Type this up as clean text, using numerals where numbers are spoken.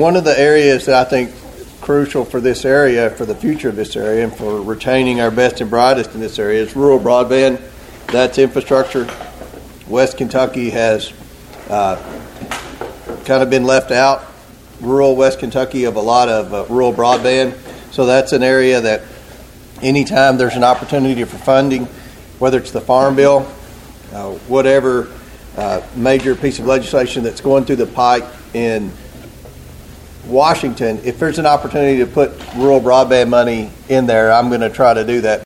one of the areas that I think crucial for this area, for the future of this area, and for retaining our best and brightest in this area is rural broadband. That's infrastructure. West Kentucky has kind of been left out, rural West Kentucky, of a lot of rural broadband. So that's an area that anytime there's an opportunity for funding, whether it's the Farm Bill, whatever major piece of legislation that's going through the pike in Washington, if there's an opportunity to put rural broadband money in there, I'm going to try to do that.